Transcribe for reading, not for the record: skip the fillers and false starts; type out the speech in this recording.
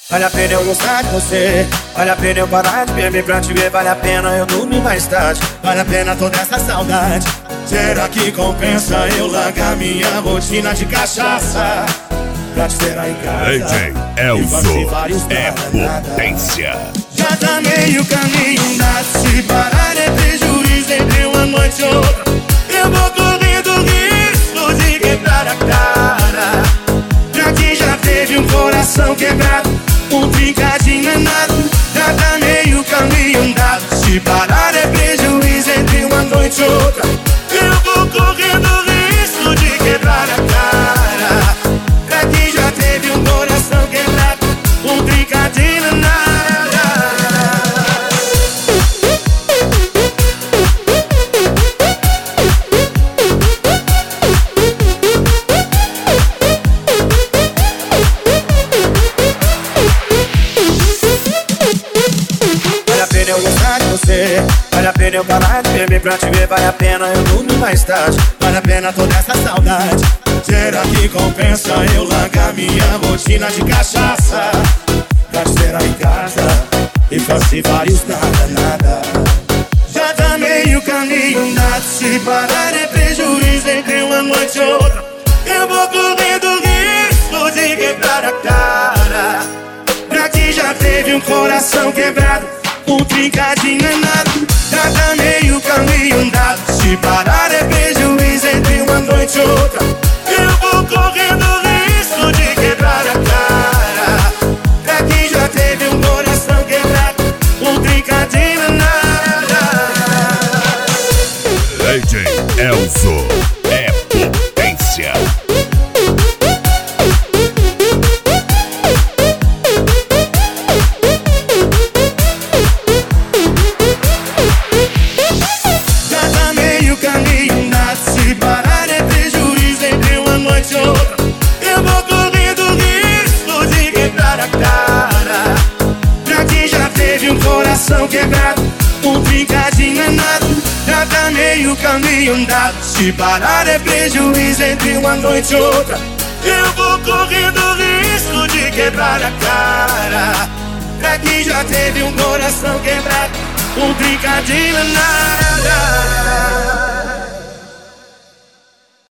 Vale a pena eu gostar de você, vale a pena eu parar de beber pra te ver, vale a pena eu dormir mais tarde, vale a pena toda essa saudade. Será que compensa eu largar minha rotina de cachaça pra te ter aí em casa? DJ Elzo é potência. Já tá meio caminho andado, se parar é prejuízo entre uma noite e outra. Eu vou correndo risco de quebrar a cara. Pra quem já teve um coração quebrado, um trincadinho é nada. Já tá meio caminho andado, se parar é prejuízo entre uma noite e outra. Eu vou correndo risco de quebrar a cara. Pra quem já teve um coração quebrado, um trincadinho é nada. Eu gostar de você, vale a pena eu parar de beber pra te ver, vale a pena eu dormir mais tarde, vale a pena toda essa saudade. Será que compensa eu largar minha rotina de cachaça pra te ter aí em casa e fazer vários nada? Já tá meio caminho andado, se parar é prejuízo entre uma noite e outra. Eu vou correndo risco de quebrar a cara. Pra quem já teve um coração quebrado, um trincadinho é nada. Já tá meio caminho andado, se parar é prejuízo entre uma noite e outra. Eu vou correndo risco de quebrar a cara. Pra quem já teve um coração quebrado, um trincadinho é nada. DJ Elzo é potência. Se parar é prejuízo entre uma noite e outra. Eu vou correndo risco de quebrar a cara. Pra quem já teve um coração quebrado, um trincadinho é nada. Já tá meio caminho andado, se parar é prejuízo entre uma noite e outra. Eu vou correndo risco de quebrar a cara. Pra quem já teve um coração quebrado, um trincadinho é nada.